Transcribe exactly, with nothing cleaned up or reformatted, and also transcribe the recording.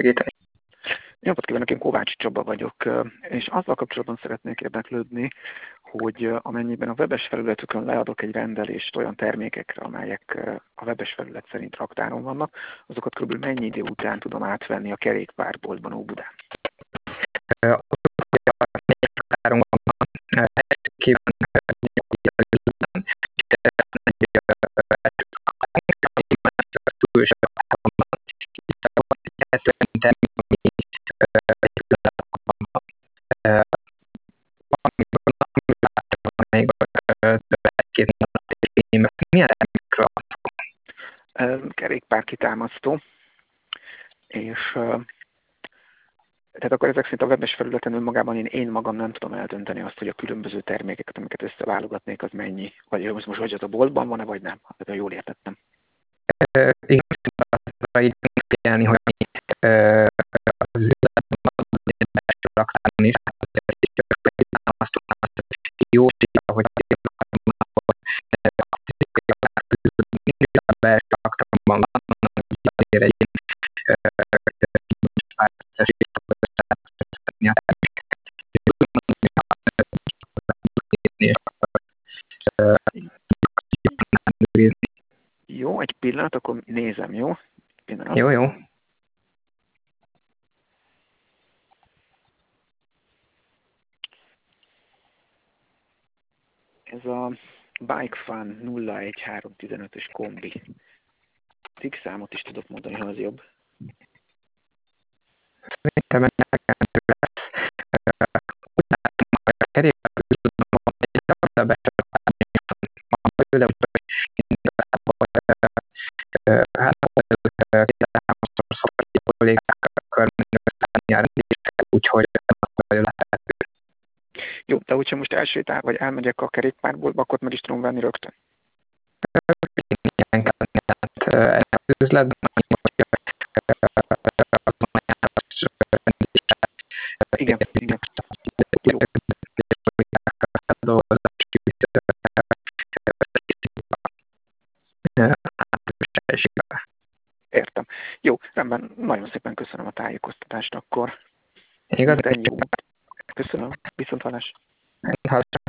segíteni? Jó napot kívánok, én Kovács Csaba vagyok, és azzal kapcsolatban szeretnék érdeklődni, hogy amennyiben a webes felületükön leadok egy rendelést olyan termékekre, amelyek a webes felület szerint raktáron vannak, azokat kb. Mennyi idő után tudom átvenni a kerékpárboltban Óbudán? A raktáron van, milyen termékről van szó? Kerékpár kitámasztó, és tehát akkor ezek szerint a webes felületen önmagában én, én magam nem tudom eldönteni azt, hogy a különböző termékeket, amiket összeválogatnék, az mennyi, vagy most, most hogy az a boltban van-e, vagy nem, hát jól értettem. Igen, így figyelni, hogy az üzletben az raktáron is, azt jó, hogy a belső raktáronban van, azért egy Jó, egy pillanat, akkor nézem, jó? Pillanat. Jó, jó. Ez a Bike Fun nulla egy három tizenötös kombi. Cikk számot is tudok mondani, ha az jobb. Szerintem elegendő lesz. Úgy látom, hogy a kerékpárban egy darab becsapálni van belőle, úgyhogy igazából hát kitámasztom szokati kollégákkal menni a rendésre, úgyhogy nem nagyon lehető. Jó, de hogyha most elsétál, vagy elmegyek a kerékpárboltba, akkor meg is tudom venni rögtön. Ilyen kellene, hát az üzletben, hogy igen, igen. Értem. Jó, rendben, nagyon szépen köszönöm a tájékoztatást akkor. Igaz? Minden jó. Köszönöm. Viszonthallás.